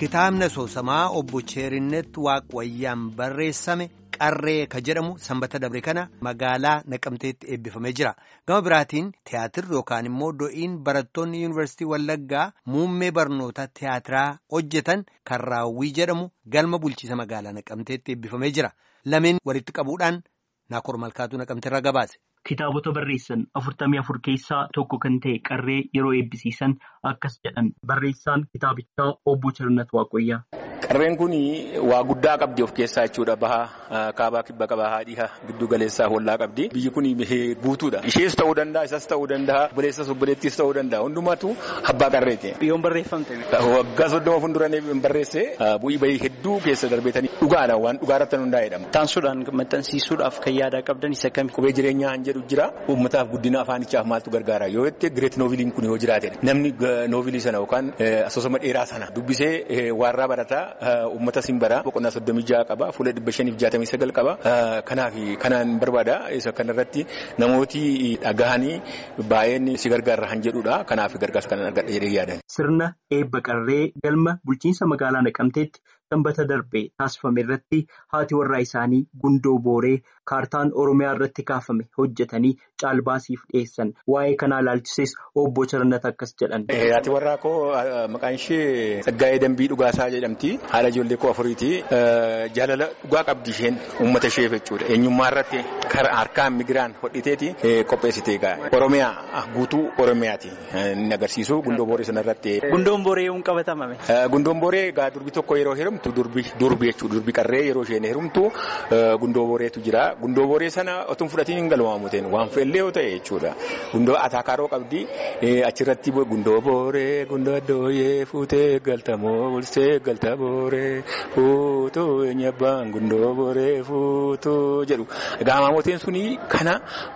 Kitaabni asoosamaa obbo Cheerinnet Waaqwayyaan barreessame Qarree ka jedhamu sanbata dabre kana magaalaa Naqamteetti eebbifamee jira. Gama biraatiin tiyaatirri yookaan immoo do'iin barattoonni yuunivarsiitii Wallaggaa muummee barnoota tiyaatiraa hojjetan kan Raawwii jedhamu galma bulchiisa magaalaa Naqamteetti eebbifamee jira. Lameen walitti qabuudhaan Naakoor Malkaatuu Naqamteerraa gabaase. Kitaabota barreessan 44 keessaa tokko kan ta'e Qarree yeroo eebbisiisan akkas jedhan barreessaan kitaabichaa obbo Cheerinnet Waaqwayyaa. Qarreen kun waa guddaa qabdi of keessaa jechuudha. Bahaa kaabaa kibba qabaa haadhiha giddu galeessaa hollaa qabdi. Biyyi kun guutuudha. Ishees ta'uu danda'a, isas ta'uu danda'a, obboleessas obboleettiis ta'uu danda'a. Hundumaatu abbaa qarreeti. Yoon barreeffamte waggaa 30 fuulduraan barreesse bu'ii bahii hedduu keessa darbeetanii dhugaadha waan dhugaarratti hundaa'edha. Taansuudhaan maxxansiisuudhaaf kan yaadaa qabdan isa kami? Qubee jireenyaa hin jedhu jira. Uummataaf guddina afaanichaaf maaltu gargaara yoo jette Greet Nooviliin kun yoo jiraate namni noovilii sana yookaan asoosama dheeraa sana dubbisee waarraa barataa uummata simbaraa boqonnaa 36 qaba fuula 569 qaba. Kanaaf kanaan barbaada isa kanarratti namooti dhagahanii baay'een si gargaara han jedhudha. Kanaaf gargaarsa kanan argadha jedhee yaadan. Sirna eebba Qarree galma bulchiinsa magaalaa Naqamteetti sanbata darbe taasifame irratti haati warraa isaanii Gundoo Booree kaartaan Oromiyaa irratti kaafame hojjetanii caalbaasiif dhiyeessan. Waa'ee kanaa ilaalchises obbo Cheerinnet akkas jedhan. Haati warraa koo maqaan ishee Tsaggaayee Dambii Dhugaasaa jedhamti. Haala ijoollee koo afuriiti. Jaalala dhugaa qabdi isheen uummata ishee jechuudha. Eenyummaa irratti harkaan migiraan hodhiteeti qopheessitee Oromiyaa guutuu Oromiyaati inni agarsiisu Gundoo Booree sana irratti. Gundoon Booree yoon qabatamame? Gundoon Booree durbi tokko yeroo heerumtu durbi jechuudha. Durbi Qarree yeroo isheen heerumtu Gundoo Booreetu jira. Gundoo Booree sana otoo fudhatiin hin galmaamuuteen waan fe'ellee yoo ta'e jechuudha. Gundoo Ataakaaroo qabdi achirratti Gundoo Booree Gundoo Dooyee fuutee galtamoo bulsee galta Booree fuutuu eenyabbaan Gundoo Booree fuutuu jedhu. Gaamaamoteen suni kana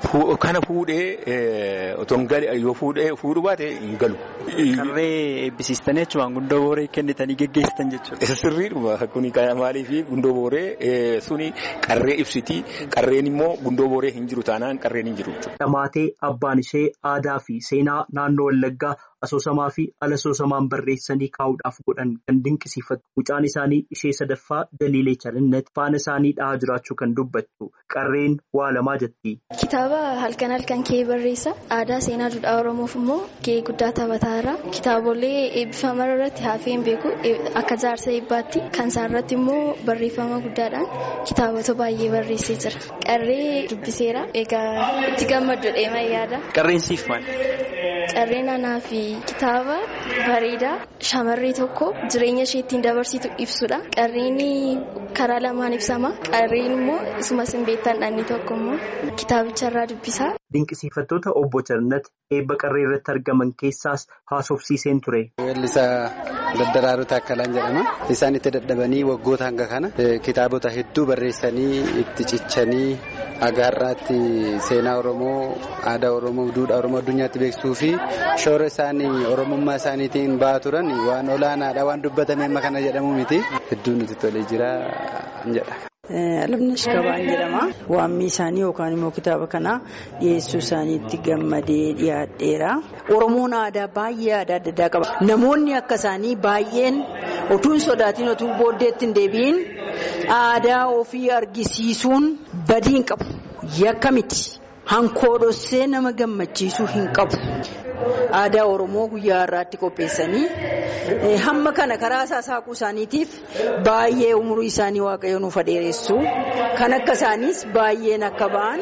fuudhee otoo yoo fuudhu baate hin galu. Qarree eebbisiistanii jechuun Gundoo Booree kennitanii geggeessitan jechuudha. Isa sirriidhuma kuni maaliif Gundoo Booree suni Qarree ibsiti. Qarreen immoo Gundoo Booree hin jiru taanaan Qarreen hin jiru. Dhamaatee abbaan ishee aadaa fi seenaa naannoo Wallaggaa asoosamaa fi alasoosamaan barreessanii kaa'uudhaaf godhan kan dinqisiifatu. Mucaan isaanii ishee sadaffaa Daliilee Cheerinnet faana isaanii dhahaa jiraachuu kan dubbattu. Qarreen waa lamaa jetti. Kitaaba halkan kee barreessa. Aadaa seenaa duudhaa Oromoof immoo gahee guddaa taphataara. Kitaabolee eebbifaman irratti hafeen beeku akka jaarsa eebbaatti. Kan isaan irratti immoo barreeffama guddaadhaan kitaabota baay'ee barreessee jira. Qarree dubbiseera. Egaa itti gammaddu dheema yaada. Qarreen siif maali? Qarreen anaa fi kitaaba bareedaa shamarree tokko jireenya ishee ittiin dabarsitu ibsudha. Qarreen karaa lamaan ibsama. Qarreen immoo isumas hin beektan dhanni tokko immoo kitaabicharraa dubbisaa. Dinqisiifattoota obbo Cheerinnet eebba Qarree irratti argaman keessaas haasofsiiseen ture. Weellisaa Daddaraaruu Taakkalaan jedhama. Isaan itti dadhabanii waggoota hanga kana kitaabota hedduu barreessanii itti cichanii agaarraatti seenaa Oromoo, aadaa Oromoo, duudhaa Oromoo addunyaatti beeksisuu fi shoora isaanii Oromummaa isaaniitiin ba'aa turan waan olaanaadha waan dubbatame amma kana jedhamu miti. Hedduu nuti tolee jira jedha. Alabnash Kabaan jedhama. Waammii isaanii yookaan immoo kitaaba kana dhiyeessuu isaaniitti gammadee dhiyaadheera. Oromoon aadaa baay'ee aadaa adda addaa qaba. Namoonni akka isaanii baay'een utuu hin sodaatiin utuu booddeetti hin deebiin aadaa ofii argisiisuun badii hin qabu. Yakka miti. Hankoodhossee nama gammachiisuu hin qabu. Aadaa Oromoo guyyaa har'aatti qopheessanii hamma kana karaa saaquu isaaniitiif baay'ee umurii isaanii Waaqayyo nuuf dheeressu. Kan akka isaaniis baay'een akka ba'an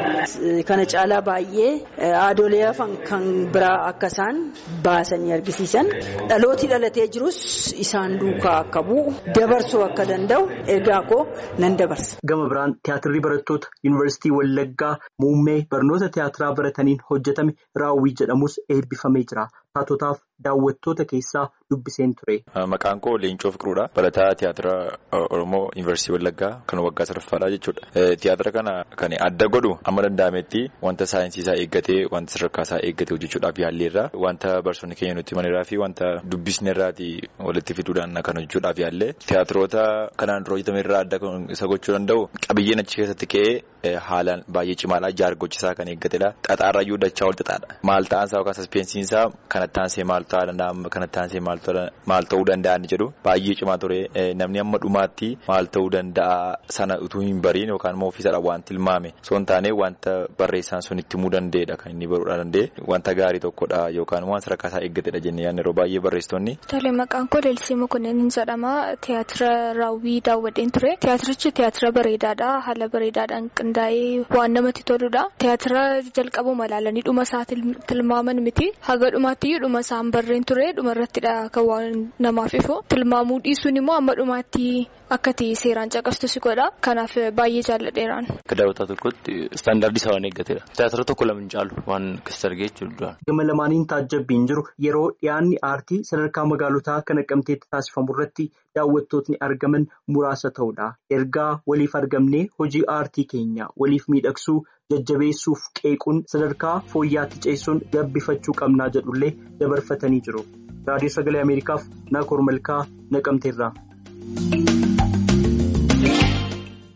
kana caalaa baay'ee aadolee hafan kan biraa akka isaan baasanii argisiisan. Dhalooti dhalatee jirus isaan duukaa akka bu'u dabarsuu akka danda'u ergaa koo nan dabarsa. Gama biraan tiyaatirri barattoota yuunivarsiitii Wallaggaa muummee barnoota tiyaatiraa barataniin hojjetame Raawwii jedhamus eebbifamee jira. Taatotaaf daawwattoota keessaa dubbiseen ture. Maqaan koo Leencoo Fiqiruudha. Barataa tiyaatira Oromoo Yuunivarsiitii Wallaggaa kan waggaa sadaffaadha jechuudha. Tiyaatira kana kan adda godhu amma danda'ametti wanta saayinsii isaa eeggatee wanta sadarkaa isaa eeggatee hojjechuudhaaf yaalleerra. Wanta barsoonni keenya nutti himanirraa fi wanta dubbisne irraati walitti fiduudhaan kan hojjechuudhaaf yaallee. Tiyaatiroota kanaan dura hojjetame irraa adda isa gochuu danda'u qabiyyeen achi keessatti ka'ee haalaan baay'ee cimaadha. Jaargochisaa kan eeggatedha. Xaxaarrayyuu dachaa ol xaxaadha. Maal ta'ansaa yookaan saspeensiinsaa kanatti aansee maal ta'uu danda'a kanatti aansee maal ta'uu danda'a jedhu baay'ee cimaa ture. Namni amma dhumaatti maal ta'uu danda'a sana utuu hin bariin yookaan immoo ofiisadha waan tilmaame osoo hin taane wanta barreessaan sun itti himuu danda'edha kan inni baruudha danda'e wanta gaarii tokkodha yookaan waan sadarkaa isaa eeggatedha jennee yaadne yeroo baay'ee barreessitoonni. Tole maqaan koo Leelisee Mokonnin jedhama. Tiyaatira raawwii daawwadheen ture. Tiyaatirichi tiyaatira bareedaadha. Haala bareedaadhaan qindaa'ee waan namatti toludha. Tiyaatira jalqabuma ilaalanii dhuma isaa tilmaaman miti. Haga dhumaatti dhuma isaan barreen ture. Dhuma irrattidha kan waan namaaf ifu. Tilmaamuu dhiisuun immoo amma dhumaatti akkati seeraan caqastu si godha. Kanaaf baay'ee jaalladheeraan. Akka daawwataa tokkotti istaandaardii isaa waan eeggatedha. Tiyaatira tokko lama hin caalu waan keessa argee jechuudha. Gama lamaaniin taajjabbiin jiru yeroo dhiyaanni aartii sadarkaa magaalotaa kan Naqqamteetti taasifamu irratti daawwattootni argaman muraasa ta'udha. Ergaa waliif argamnee hojii aartii keenya waliif miidhagsuu jajjabeessuuf qeequun sadarkaa fooyyaatti ceessuun gabbifachuu qabnaa jedhullee dabarfatanii jiru. Raadiyoo Sagalee Ameerikaaf Naakoor Malkaa Naqamteerraa.